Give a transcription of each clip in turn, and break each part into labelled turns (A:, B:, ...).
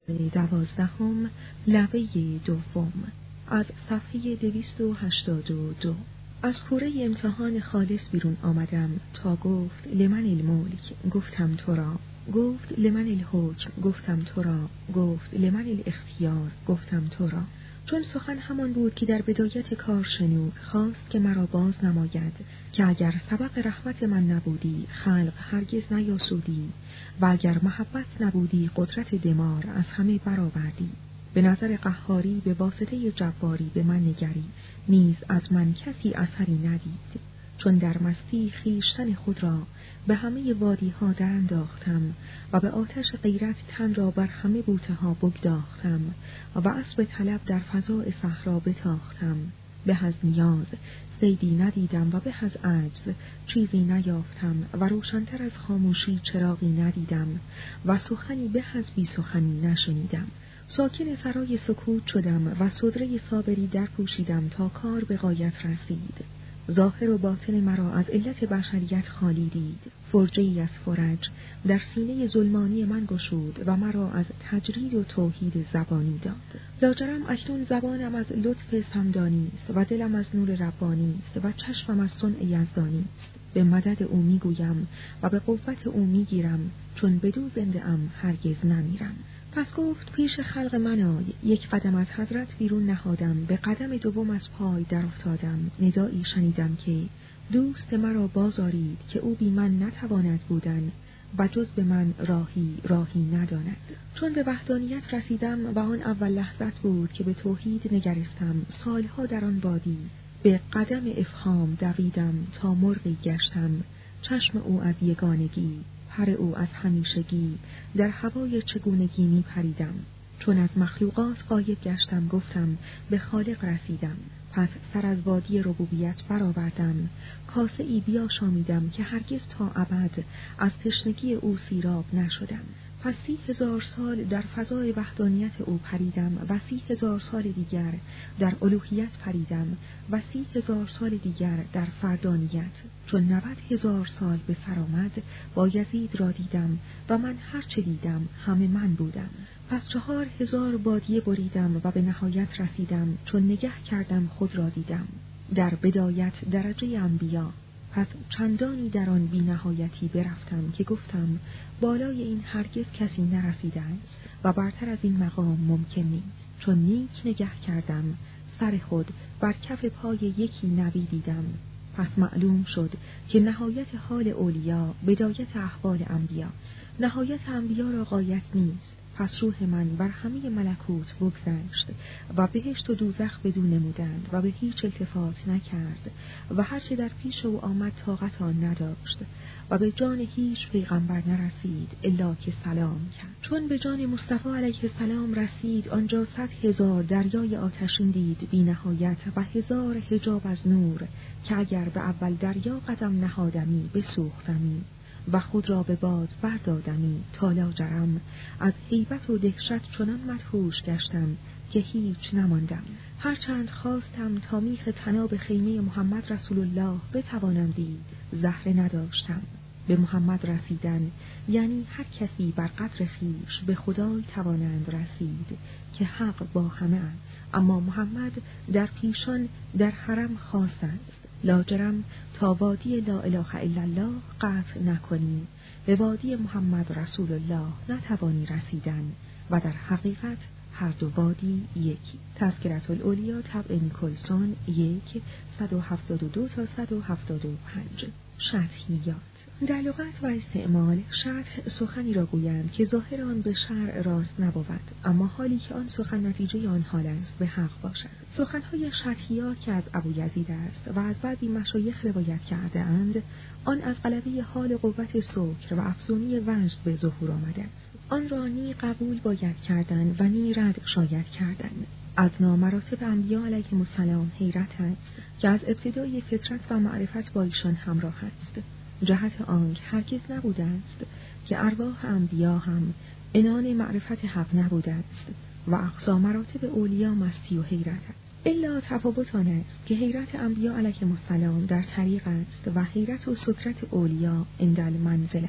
A: 12 لبه دوم از صفحه 282. از کوره امتحان خالص بیرون آمدم تا گفت لمن الملک، گفتم تو را. گفت لمن الحکم، گفتم تو را. گفت لمن الاختیار، گفتم تو را. چون سخن همان بود که در بدایت کار شنود، خواست که مرا باز نماید که اگر سبب رحمت من نبودی خلق هرگز نیاسودی و اگر محبت نبودی قدرت دمار از همه برآوردی. به نظر قهاری به واسطه جباری به من نگری، نیز از من کسی اثری ندید. چون در مستی خویشتن خود را به همه وادی ها در انداختم و به آتش غیرت تن را بر همه بوته ها بگداختم و اسب طلب در فضاء صحرا بتاختم. به از نیاز صیدی ندیدم و به از عجز چیزی نیافتم و روشنتر از خاموشی چراغی ندیدم و سخنی به از بی سخنی نشنیدم. ساکن سرای سکوت شدم و صدره صابری در پوشیدم تا کار به غایت رسید. ظاهر و باطن مرا از علت بشریت خالی دید. فرجه‌ای از فرج در سینه ظلمانی من گشود و مرا از تجرید و توحید زبانی داد. لاجرم اکنون زبانم از لطف سمدانی است و دلم از نور ربانی است و چشمم از صنع یزدانی است. به مدد او میگویم و به قوت او میگیرم، چون بدو زنده ام هرگز نمیرم. پس گفت پیش خلق من آی. یک قدم از حضرت بیرون نهادم، به قدم دوم از پای در افتادم. ندایی شنیدم که دوست مرا بازارید که او بی من نتواند بودن و جز به من راهی نداند. چون به وحدانیت رسیدم و آن اول لحظت بود که به توحید نگرستم، سالها در آن وادی به قدم افهام دویدم تا مرغی گشتم. چشم او از یگانگی، پر او از همیشگی، در هوای چگونگی می پریدم. چون از مخلوقات غایب گشتم گفتم به خالق رسیدم. پس سر از وادی ربوبیت برآوردم، کاسه ای بیاشامیدم که هرگز تا ابد از تشنگی او سیراب نشدم. پس 30,000 سال در فضای وحدانیت او پریدم و 30,000 سال دیگر در الوهیت پریدم و 30,000 سال دیگر در فردانیت. چون 90,000 سال به سر آمد بایزید را دیدم و من هرچه دیدم همه من بودم. پس 4,000 بادیه بریدم و به نهایت رسیدم. چون نگه کردم خود را دیدم در بدایت درجه انبیا. پس چندانی در آن بی نهایتی برفتم که گفتم بالای این هرگز کسی نرسیده است و برتر از این مقام ممکن نیست. چون نیک نگه کردم سر خود بر کف پای یکی نبی دیدم. پس معلوم شد که نهایت حال اولیا بدایت احوال انبیا، نهایت انبیا را غایت نیست. پس روح من بر همه ملکوت بگذشت و بهشت و دوزخ بدو نمودند و به هیچ التفات نکرد و هرچه در پیش او آمد طاقت آن نداشت و به جان هیچ پیغمبر نرسید الا که سلام کرد. چون به جان مصطفی علیه السلام رسید، آنجا 100,000 دریای آتشین دید بی نهایت و 1000 حجاب از نور که اگر به اول دریا قدم نهادمی بسوختمی و خود را به باد بردادمی. تا لاجرم از هیبت و دهشت چنان مدهوش گشتم که هیچ نماندم. هرچند خواستم تا میخ طناب خیمه محمد رسول الله بتوانم دید، زهره نداشتم. به محمد رسیدن یعنی هر کسی بر قدر خویش به خدای توانند رسید که حق با همه است. اما محمد در پیشان در حرم خاص است. لاجرم تا وادی لا اله الا الله قطع نکنی، به وادی محمد رسول الله نتوانی رسیدن و در حقیقت هر دو وادی یکی. تذکرة الاولیا طبع نیکلسون 1 172 تا 175. شرحیات. در لغت و استعمال شرح سخنی را گویند که ظاهر آن به شرع راست نبود، اما حالی که آن سخن نتیجه آن حال است به حق باشد. سخنهای شرحیات که از ابویزید است و از بعضی مشایخ روایت کرده اند، آن از غلبه حال قوت سکر و افزونی وجد به ظهور آمده است. آن را نی قبول باید کردن و نی رد شاید کردن. ادنا مراتب انبیا علیهم السلام حیرت است که از ابتدای فطرت و معرفت با ایشان همراه است. جهت آنک هرگز نبوده است که ارواح انبیا هم عنان معرفت حق نبوده است و اقصی مراتب اولیا مستی و حیرت است. الا تفاوت آن است که حیرت انبیا علیهم السلام در طریق است و حیرت و سکرت اولیا عند المنزل است.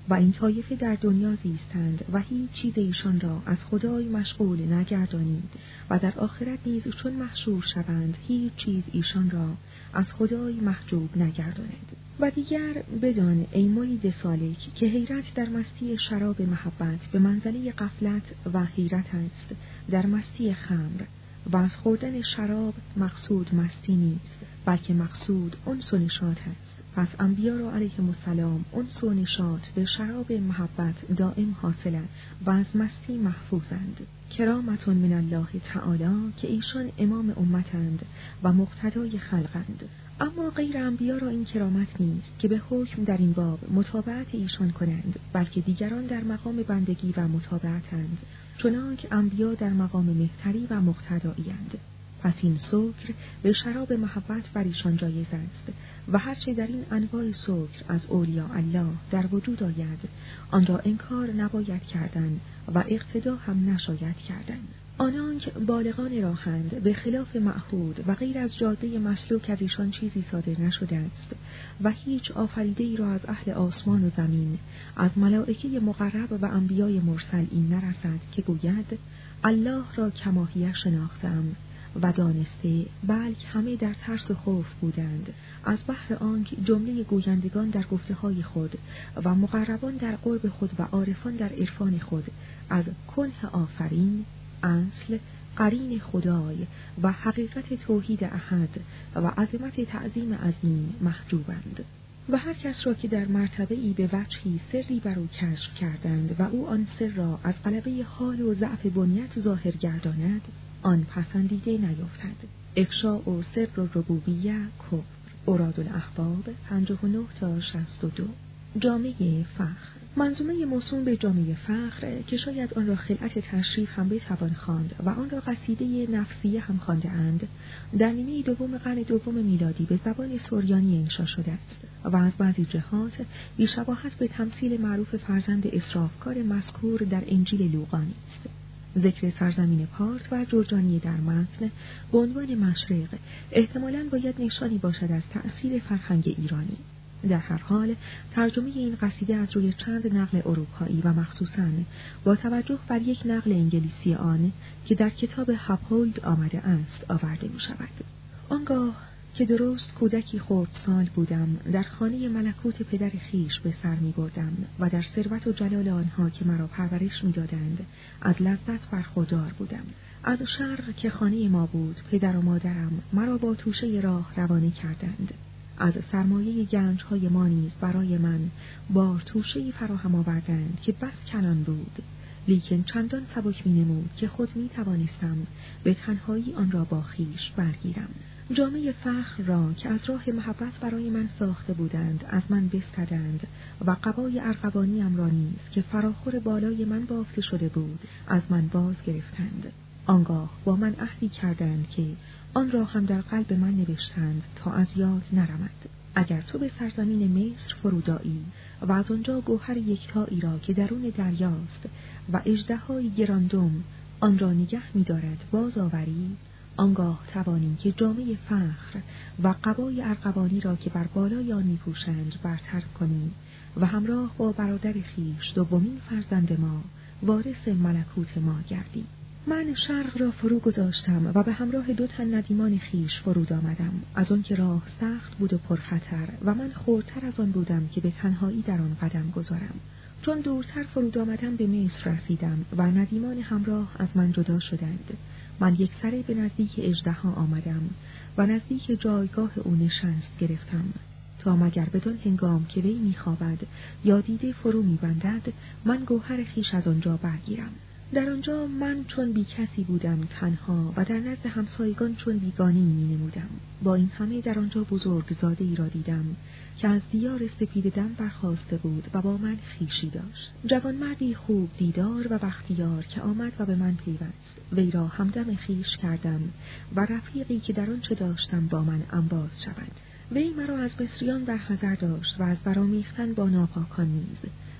A: و این طایفه در دنیا زیستند و هیچ چیز ایشان را از خدای مشغول نگردانید و در آخرت نیز چون محشور شوند هیچ چیز ایشان را از خدای محجوب نگرداند. و دیگر بدان ای مرید سالک که حیرت در مستی شراب محبت به منزله غفلت و حیرت است در مستی خمر، و از خوردن شراب مقصود مستی نیست، بلکه مقصود انس و نشاط است. پس انبیا را علیهم السلام انس و نشاط به شراب محبت دائم حاصل است و از مستی محفوظند. کرامت من الله تعالی که ایشان امام امتند و مقتدای خلقند. اما غیر انبیا را این کرامت نیست که به حکم در این باب متابعت ایشان کنند، بلکه دیگران در مقام بندگی و متابعتند، چنانکه انبیا در مقام مهتری و مقتدایی‌اند. پس این سکر به شراب محبت بر ایشان جایز است و هرچه در این انواع سکر از اولیاء الله در وجود آید آن را انکار نباید کردن و اقتدا هم نشاید کردن. آنان که بالغان راهند به خلاف معهود و غیر از جاده مسلوک از ایشان چیزی صادر نشده است و هیچ آفریده ای را از اهل آسمان و زمین از ملائکه مقرب و انبیای مرسل این نرسد که گوید الله را کماهیه شناختم و دانسته، بلکه همه در ترس و خوف بودند از بحر آنکه جمله گویندگان در گفته های خود و مقربان در قرب خود و عارفان در عرفان خود از کنه آفرین، اصل، قرین خدای و حقیقت توحید احد و عظمت تعظیم عظیم محجوبند. و هر کس را که در مرتبه‌ای به وجهی سری بر او کشف کردند و او آن سر را از غلبه حال و ضعف بنیت ظاهر گرداند، آن پسندیده نیفتد. افشاء و سر ربوبیه کفر. اوراد الاحباب 59 تا 62. جامعه فخر. منظومه موسوم به جامعه فخر که شاید آن را خلعت تشریف هم بتوان خواند و آن را قصیده نفسیه هم خوانده اند، در نیمه دوم قرن دوم میلادی به زبان سوریانی انشا شده است و از بعضی جهات بی‌شباهت به تمثیل معروف فرزند اسرافکار مذکور در انجیل لوقا است. ذکر سرزمین پارس و جرجانی در متن به عنوان مشرق احتمالاً باید نشانی باشد از تأثیر فرهنگ ایرانی. در هر حال ترجمه این قصیده از روی چند نقل اروپایی و مخصوصاً با توجه بر یک نقل انگلیسی آن که در کتاب هاپولد آمده است آورده می شود. آنگاه که درست کودکی خردسال بودم در خانه ملکوت پدر خیش به سر می بردم و در ثروت و جلال آنها که مرا پرورش می دادند از لذت برخوردار بودم. از شرق که خانه ما بود پدر و مادرم مرا با توشه راه روانه کردند. از سرمایه گنج‌های ما نیز برای من بار توشه‌ای فراهم آوردند که بس کنان بود، لیکن چندان سبک می‌نمود که خود می‌توانستم به تنهایی آن را با خویش برگیرم. جامعه فخر را که از راه محبت برای من ساخته بودند از من بستدند و قبای ارغوانیم را نیز که فراخور بالای من بافته شده بود از من باز گرفتند. آنگاه با من عهدی کردند که آن را هم در قلب من نوشتند تا از یاد نرمد. اگر تو به سرزمین مصر فرودایی و از آنجا گوهر یکتایی را که درون دریاست و اژدهای گراندم آن را نگه می‌دارد باز آوری، آنگاه توانی که جامعه فخر و قبای ارغوانی را که بر بالای آن می‌پوشند برطرف کنی و همراه با برادر خویش دومین فرزند ما وارث ملکوت ما گردی. من شرق را فرو گذاشتم و به همراه 2 تن ندیمان خیش فرود آمدم، از آن که راه سخت بود و پرخطر و من خردتر از آن بودم که به تنهایی در آن قدم گذارم. چون دورتر فرود آمدم به مصر رسیدم و ندیمان همراه از من جدا شدند. من یک سره به نزدیک اژدها آمدم و نزدیک جایگاه او نشست گرفتم تا مگر بدان هنگام که وی می‌خوابد یا دیده فرو می‌بندد من گوهر خیش از آنجا برگیرم. در آنجا من چون بی کسی بودم تنها و در نزد همسایگان چون بیگانه‌ای می‌نمودم. با این همه در آنجا بزرگزاده ای را دیدم که از دیار سپید دم برخاسته بود و با من خویشی داشت. جوانمردی خوب دیدار و بختیار که آمد و به من پیوست. وی را همدم خویش کردم و رفیقی که در آنچه داشتم با من انباز شود. وی مرا از مصریان برحذر داشت و از برامیختن با ناپاکان نیز.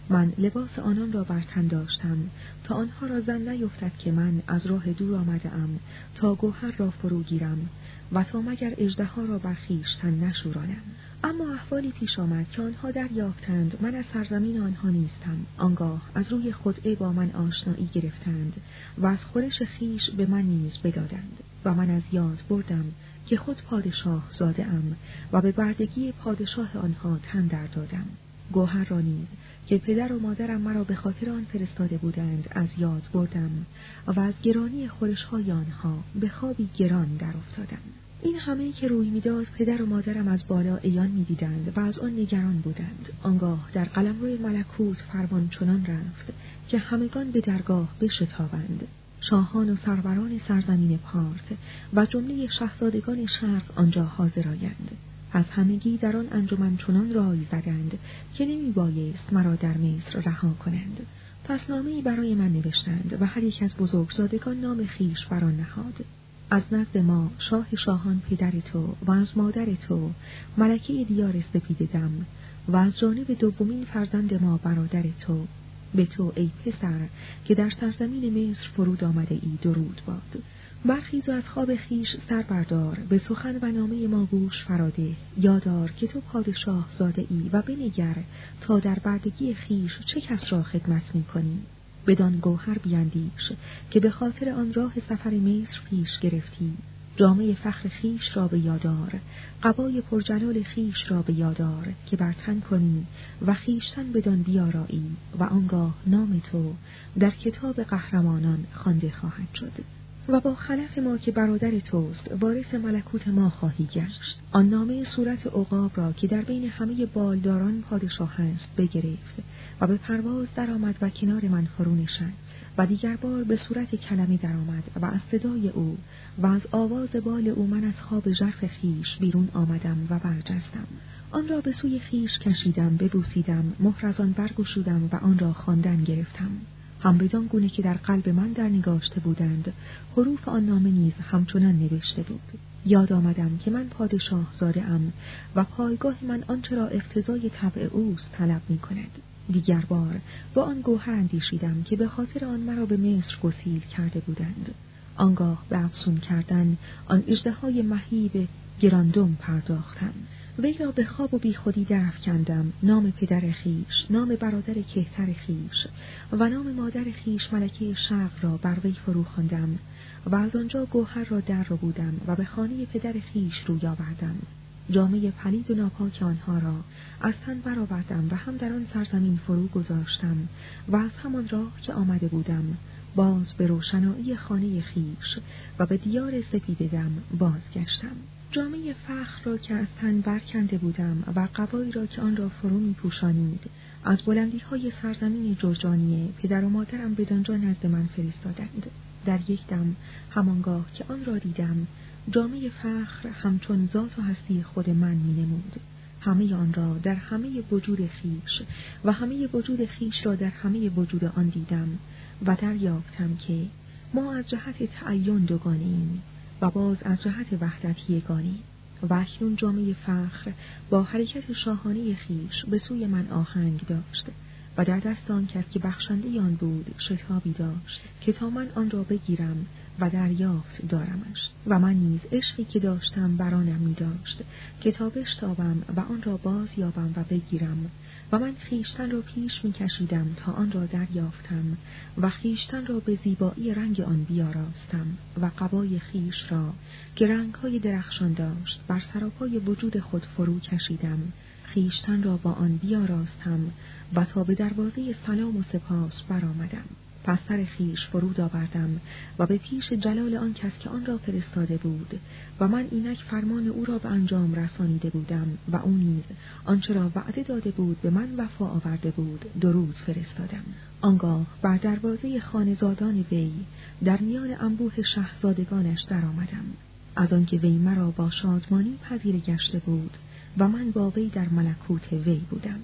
A: من لباس آنان را بر تن داشتم تا آنها را زن نیفتد که من از راه دور آمده‌ام تا گوهر را فرو گیرم و تا مگر اژدها را بر خویشتن نشورانم. اما احوالی پیش آمد که آنها دریافتند من از سرزمین آنها نیستم. آنگاه از روی خدعه با من آشنایی گرفتند و از خورش خویش به من نیز بدادند و من از یاد بردم که خود پادشاه زاده ام و به بردگی پادشاه آنها تن در دادم. گوهر را نیز که پدر و مادرم مرا به خاطر آن فرستاده بودند از یاد بردم و از گرانی خورش‌های آنها به خوابی گران در افتادم. این همه که روی میداد پدر و مادرم از بالا عیان می‌دیدند و از آن نگران بودند. آنگاه در قلمرو ملکوت فرمان چنان رفت که همگان به درگاه بشتابند. شاهان و سروران سرزمین پارس و جمله شاهزادگان شرق آنجا حاضر آیند. از همگی در آن انجمن چنان رای زدند که نمی بایست مرا در مصر رها کنند. پس نامه‌ای برای من نوشتند و هر یک از بزرگزادگان نام خویش بر آن نهاد. از نزد ما شاه شاهان پدر تو و از مادر تو ملکه دیار سپید دم و از جانب دومین فرزند ما برادر تو، به تو ای پسر که در سرزمین مصر فرود آمده ای درود باد. برخیز و از خواب خیش سر بردار، به سخن و نامه ما گوش فراده. یادار که تو پادشاه زاده ای و بنگر تا در بردگی خیش چه کس را خدمت می کنی. بدان گوهر بیندیش که به خاطر آن راه سفر مصر پیش گرفتی. جامه فخر خیش را به یادار، قبای پرجلال خیش را به یادار که بر تن کنی و خیشتن بدان بیارایی و آنگاه نام تو در کتاب قهرمانان خوانده خواهد شد. و با خلف ما که برادر توست وارث ملکوت ما خواهی گشت. آن نامه صورت عقاب را که در بین همه بالداران پادشاه است بگرفت و به پرواز در آمد و کنار من فرو نشست و دیگر بار به صورت کلمه در آمد و از صدای او و از آواز بال او من از خواب ژرف خیش بیرون آمدم و برجستم. آن را به سوی خیش کشیدم، ببوسیدم، مهر از آن برگشودم و آن را خواندن گرفتم. هم بدان گونه که در قلب من در نگاشته بودند حروف آن نامه نیز همچنان نوشته بود. یاد آمدم که من پادشاه زاده ام و پایگاه من آنچه را اقتضای طبع اوست طلب می کند. دیگر بار با آن گوهر اندیشیدم که به خاطر آن مرا به مصر گسیل کرده بودند. آنگاه به افسون کردن آن اژدهای مهیب گراندم پرداختم. وی را به خواب و بی خودی درافکندم. نام پدر خیش، نام برادر کهتر خیش و نام مادر خیش ملکه شرق را بر وی فرو خواندم و از آنجا گوهر را در ربودم و به خانه پدر خیش روی آوردم. جامه پلید و ناپاک آنها را از تن برآوردم و هم در آن سرزمین فرو گذاشتم و از همان راه که آمده بودم باز به روشنایی خانه خیش و به دیار سپید دم بازگشتم. جامه فخر را که از تن برکنده بودم و قبایی را که آن را فرو می پوشانید از بلندی‌های سرزمین جرجانیه پدر و مادرم بدانجا نزد من فرستادند. در یک دم همانگاه که آن را دیدم جامه فخر همچون ذات و هستی خود من می نمود. همه آن را در همه وجود خیش و همه وجود خیش را در همه وجود آن دیدم و دریافتم که ما از جهت تعین دوگانه‌ایم و باز از جهت وحدت یگانه‌ایم. و اکنون جامه فخر با حرکت شاهانه خیش به سوی من آهنگ داشت و در دست آن کس که بخشنده آن بود شتابی داشت که تا من آن را بگیرم و دریافت دارمش. و من نیز عشقی که داشتم برانم می داشت که تا بشتابم و آن را باز یابم و بگیرم و من خیشتن را پیش می کشیدم تا آن را دریافتم و خیشتن را به زیبایی رنگ آن بیاراستم و قبای خیش را که رنگهای درخشان داشت بر سراپای وجود خود فرو کشیدم. خیشتن را با آن بیاراستم و تا به دروازه سلام و سپاس برآمدم. پس سر خیش فرود آوردم و به پیش جلال آن کس که آن را فرستاده بود و من اینک فرمان او را به انجام رسانیده بودم و او نیز آنچه را وعده داده بود به من وفا آورده بود درود فرستادم. آنگاه بر دروازه خانزادان وی در میان انبوه شاهزادگانش در آمدم. از آنکه وی مرا با شادمانی پذیره گشته بود و من با وی در ملکوت وی بودم.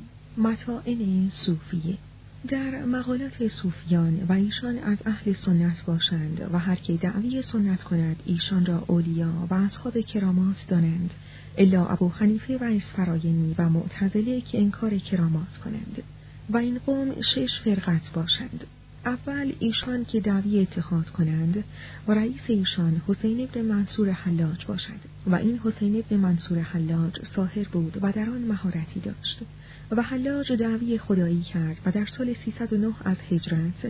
A: مطائن صوفیه. در مقالات صوفیان و ایشان از اهل سنت باشند و هر که دعوی سنت کند ایشان را اولیا و اصحاب کرامات دانند الا ابو حنیفه و اسفراینی و معتزله که انکار کرامات کنند. و این قوم 6 فرقت باشند. اول ایشان که دعوی اتحاد کنند و رئیس ایشان حسین ابن منصور حلاج باشد و این حسین ابن منصور حلاج ساحر بود و در آن مهارتی داشت و حلاج دعوی خدایی کرد و در سال 309 از هجرت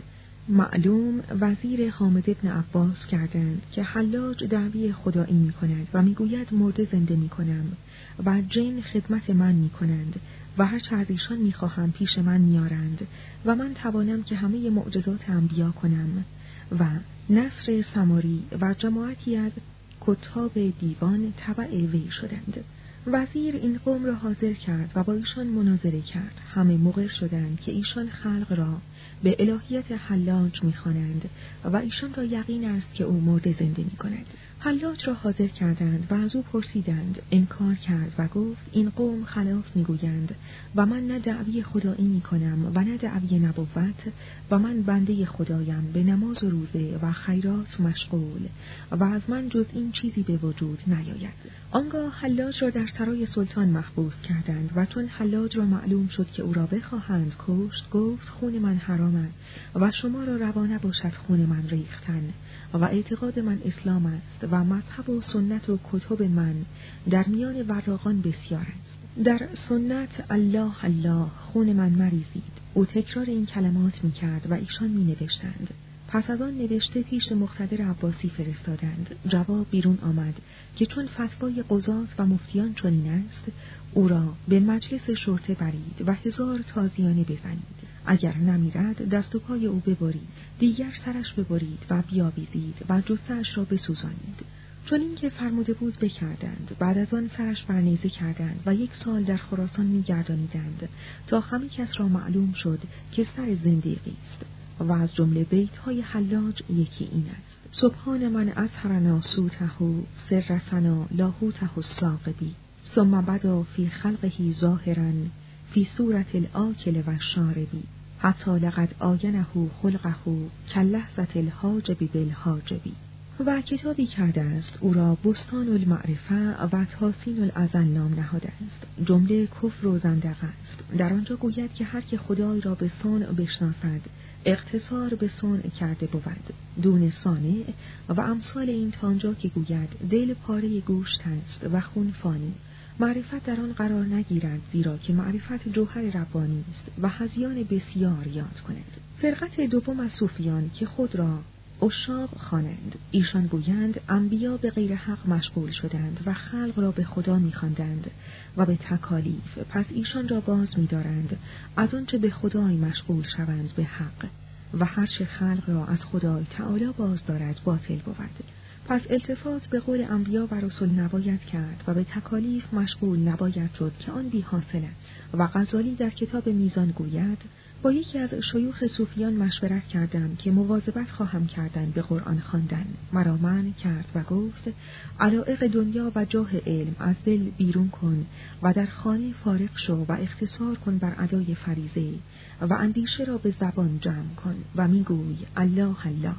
A: معلوم وزیر حامد ابن عباس کردند که حلاج دعوی خدایی می کند و می گوید مرده زنده می کنم و جن خدمت من می کنند و هر چه از ایشان می خواهم پیش من میارند و من توانم که همه معجزات انبیا کنم و نصر سماری و جماعتی از کتاب دیوان تبع وی شدند. وزیر این قوم را حاضر کرد و با ایشان مناظره کرد. همه مقر شدند که ایشان خلق را به الهیت حلاج می‌خوانند و ایشان را یقین است که او مرده زنده می‌کند. حلاج را حاضر کردند و از او پرسیدند. انکار کرد و گفت این قوم خلاف می‌گویند و من نه دعوی خدایی می‌کنم و نه دعوی نبوت و من بنده خدایم به نماز و روزه و خیرات مشغول و از من جز این چیزی به وجود نیاید. آنگاه حلاج را در سرای سلطان محبوس کردند و چون حلاج را معلوم شد که او را بخواهند کشت گفت خون من حرام است و شما را روا نباشد خون من ریختن و اعتقاد من اسلام است و مذهب و سنت و کتب من در میان وراغان بسیار است. در سنت الله الله خون من مریزید. او تکرار این کلمات می‌کرد و ایشان می‌نوشتند. پس از آن نوشته پیش مقتدر عباسی فرستادند. جواب بیرون آمد که چون فتوای قضات و مفتیان چنین است او را به مجلس شرطه برید و 1000 تازیانه بزنید. اگر نمیرد دست و پای او ببرید، دیگر سرش ببرید و بیاویزید و جثه‌اش را بسوزانید. چون اینکه فرموده بود بکردند. بعد از آن سرش بر نیزه کردند و 1 سال در خراسان می‌گردانیدند تا همه کس را معلوم شد که سر زندیقی است. و از جمله بیت‌های حلاج یکی این است: سبحان من اظهرنا صوته سر سنا لاهوته الساقبی ثم بدا فی خلقه ظاهرا فی صورت الآکل و الشاربی حتی لقد آینه خلقه کاللحظة الحاجب بالحاجبی. و کتابی کرده است او را بستان المعرفه و تحسین الازل نام نهاده است. جمله کفر و زندقه است. در آنجا گوید که هر که خدای را به صنع بشناسد اقتصار به صنع کرده بود دون صانع و امثال این تانجا که گوید دل پاره گوشت است و خون فانی. معرفت در آن قرار نگیرد زیرا که معرفت جوهر ربانی است و هذیان بسیار یاد کند. فرقت دوم از صوفیان که خود را عشاق خوانند. ایشان گویند انبیا به غیر حق مشغول شدند و خلق را به خدا می‌خواندند و به تکالیف، پس ایشان را باز می‌دارند از آنچه به خدای مشغول شوند به حق و هر چه خلق را از خدای تعالی باز دارد باطل بود. پس التفات به قول انبیا و رسول نباید کرد و به تکالیف مشغول نباید شد که آن بی حاصل است. و غزالی در کتاب میزان گوید با یکی از شیوخ صوفیان مشورت کردم که مواظبت خواهم کردن به قرآن خواندن. مرا منع کرد و گفت علایق دنیا و جاه علم از دل بیرون کن و در خانه فارغ شو و اختصار کن بر ادای فریضه و اندیشه را به زبان جمع کن و میگوی الله الله.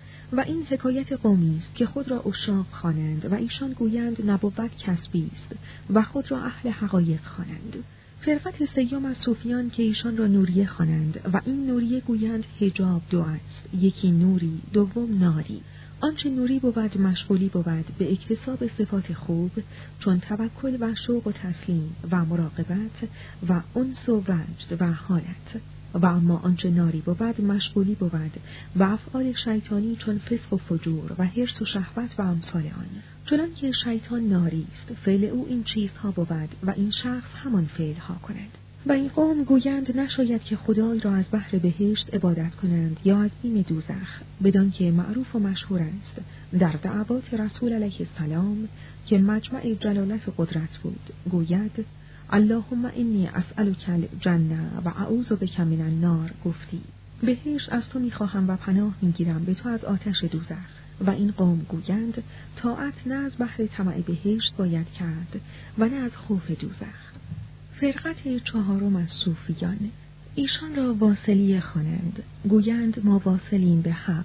A: و این حکایت قومی است که خود را عشاق خوانند و ایشان گویند نبوت کسبی است و خود را اهل حقایق خوانند. فرقت سیوم از صوفیان که ایشان را نوریه خوانند و این نوریه گویند حجاب دو است، یکی نوری دوم ناری. آنچه نوری بود مشغولی بود به اکتساب صفات خوب چون توکل و شوق و تسلیم و مراقبت و انس و وجد و حالت. و اما آنچه ناری بود مشغولی بود و افعال شیطانی چون فسق و فجور و حرص و شهوت و امثال آن. چنان که شیطان ناری است فعل او این چیزها بود و این شخص همان فعلها کند. و این قوم گویند نشاید که خدای را از بحر بهشت عبادت کنند یا از بیم دوزخ، بدان که معروف و مشهور است در دعوات رسول علیه السلام که مجمع جلالت و قدرت بود. گوید اللهم انی اسألک الجنه و اعوذ بک من النار. گفتی بهشت از تو میخواهم و پناه میگیرم به تو از آتش دوزخ. و این قوم گویند طاعت نه از بحر طمع بهشت باید کرد و نه از خوف دوزخ. فرقت چهارم از صوفیان ایشان را واصلیه خوانند. گویند ما واصلیم به حق،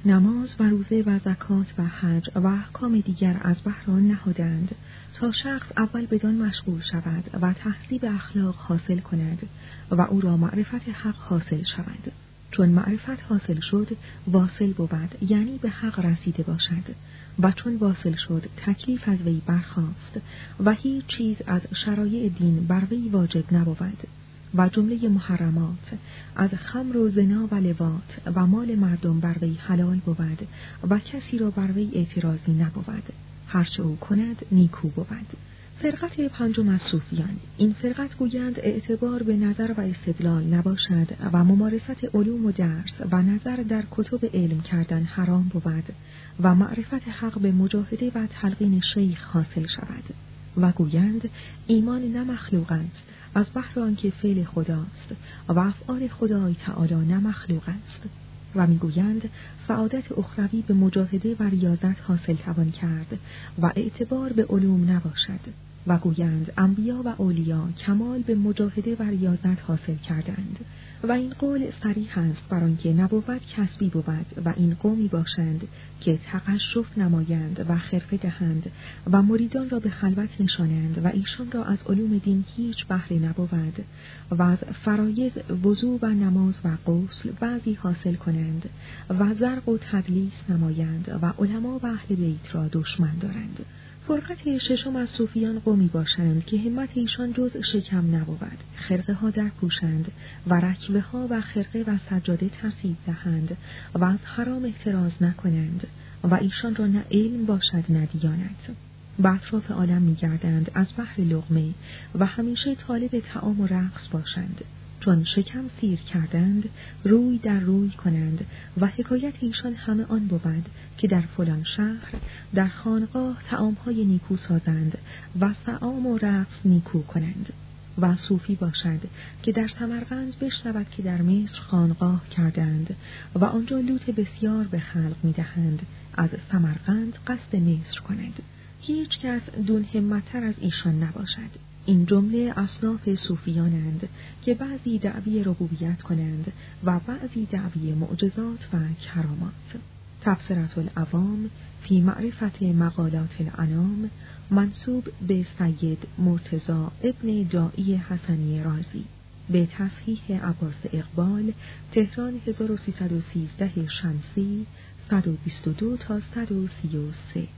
A: نماز و روزه و زکات و حج و احکام دیگر از بهر آن نهادند تا شخص اول بدان مشغول شود و تهذیب اخلاق حاصل کند و او را معرفت حق حاصل شود. چون معرفت حاصل شد واصل بود، یعنی به حق رسیده باشد، و چون واصل شد تکلیف از وی برخاست و هیچ چیز از شرایع دین بر وی واجب نبود و جمله محرمات از خمر و زنا و لواط و مال مردم بر وی حلال بود و کسی را بر وی اعتراضی نبود. هرچه او کند نیکو بود. فرقت پنجم از صوفیان. این فرقت گویند اعتبار به نظر و استدلال نباشد و ممارست علوم و درس و نظر در کتب علم کردن حرام بود و معرفت حق به مجاهده و تلقین شیخ حاصل شود. و گویند ایمان نه مخلوق است از بهر آنکه فعل خداست و افعال خدای تعالی نه مخلوق است. و میگویند سعادت اخروی به مجاهده و ریاضت حاصل توان کرد و اعتبار به علوم نباشد. و گویند انبیا و اولیا کمال به مجاهده و ریاضت حاصل کردند و این قول صریح است بر آنکه نبوت کسبی بود و این قومی باشند که تقشف نمایند و خرقه دهند و مریدان را به خلوت نشانند و ایشان را از علوم دین هیچ بهره نبود و از فرایض وضو و نماز و غسل بعضی حاصل کنند و زرق و تدلیس نمایند و علما و اهل بیت را دشمن دارند. فرقت ششم از صوفیان قومی باشند که همت ایشان جز شکم نبود، خرقه ها در پوشند و رکوه ها و خرقه و سجاده ترتیب دهند و از حرام احتراز نکنند و ایشان را نه علم باشد نه دیانت. به اطراف عالم می‌گردند از بحر لقمه و همیشه طالب طعام و رقص باشند. چون شکم سیر کردند روی در روی کنند و حکایت ایشان همه آن بود که در فلان شهر در خانقاه طعام‌های نیکو سازند و طعام و رقص نیکو کنند. و صوفی باشد که در سمرقند بشنود که در مصر خانقاه کردند و آنجا لوت بسیار به خلق می‌دهند، از سمرقند قصد مصر کند. هیچ کس دون همت‌تر از ایشان نباشد. این جمله اصناف صوفیانند که بعضی دعوی ربوبیت کنند و بعضی دعوی معجزات و کرامات. تفسیرات العوام فی معرفت مقالات الانام منسوب به سید مرتضی ابن داعی حسنی رازی به تصحیح عباس اقبال، تهران 1313 شمسی 122 تا 133.